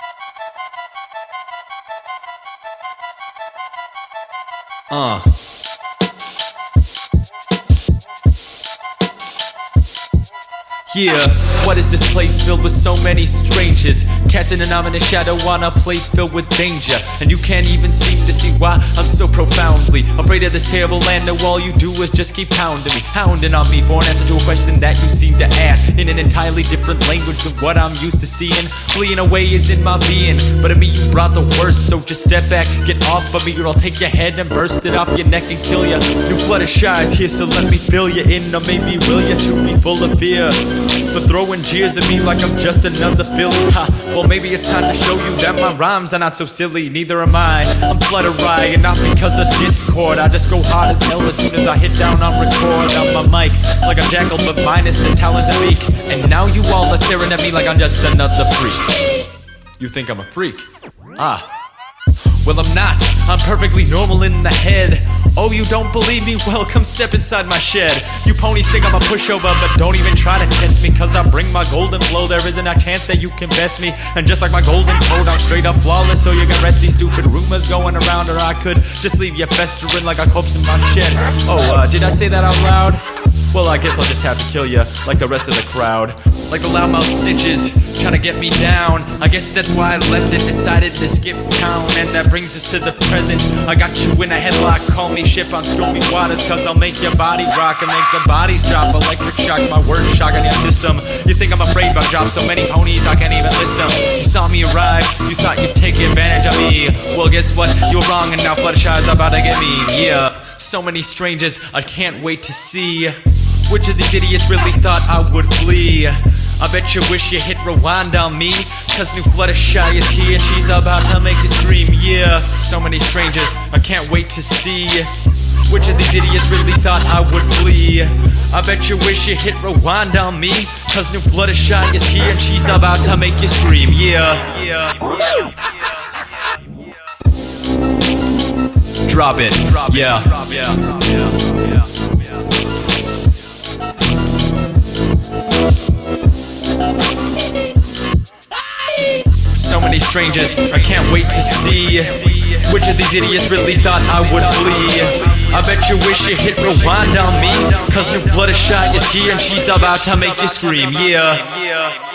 Yeah, what is this place filled with so many strangers? Casting an ominous shadow on a place filled with danger. And you can't even seem to see why I'm so profoundly afraid of this terrible land. And all you do is just keep hounding me, hounding on me for an answer to a question that you seem to ask in an entirely different language than what I'm used to seeing. Fleeing away is in my being, but in me you brought the worst. So just step back, get off of me, or I'll take your head and burst it off your neck and kill ya. New flood of shy is here, so let me fill you in. Or maybe will ya to be full of fear for throwing jeers at me like I'm just another Billy. Ha, well maybe it's time to show you that my rhymes are not so silly. Neither am I. I'm Fluttery, and not because of Discord. I just go hard as hell as soon as I hit down on record. On my mic, like a jackal but minus the talent to beak. And now you all are staring at me like I'm just another freak. You think I'm a freak? Well I'm not, I'm perfectly normal in the head. Oh, you don't believe me? Well, come step inside my shed. You ponies think I'm a pushover, but don't even try to test me, cause I bring my golden flow, there isn't a chance that you can best me. And just like my golden code, I'm straight up flawless, so you can rest these stupid rumors going around. Or I could just leave you festering like a corpse in my shed. Oh, did I say that out loud? Well, I guess I'll just have to kill ya, like the rest of the crowd. Like the loudmouth stitches, trying to get me down. I guess that's why I left and decided to skip town. And that brings us to the present. I got you in a headlock, call me ship on stormy waters, cause I'll make your body rock and make the bodies drop. Electric shocks, my word shock on your system. You think I'm afraid, but I dropped so many ponies I can't even list them. You saw me arrive, you thought you'd take advantage of me. Well, guess what? You're wrong, and now Fluttershy's about to get mean. Yeah, so many strangers, I can't wait to see which of these idiots really thought I would flee. I bet you wish you hit rewind on me, cause new Fluttershy is here and she's about to make you scream. Yeah, so many strangers, I can't wait to see which of these idiots really thought I would flee. I bet you wish you hit rewind on me, cause new Fluttershy is here and she's about to make you scream. Yeah. Drop it. Yeah. So many strangers, I can't wait to see which of these idiots really thought I would flee. I bet you wish you hit rewind on me, cause new Fluttershy is here and she's about to make you scream. Yeah.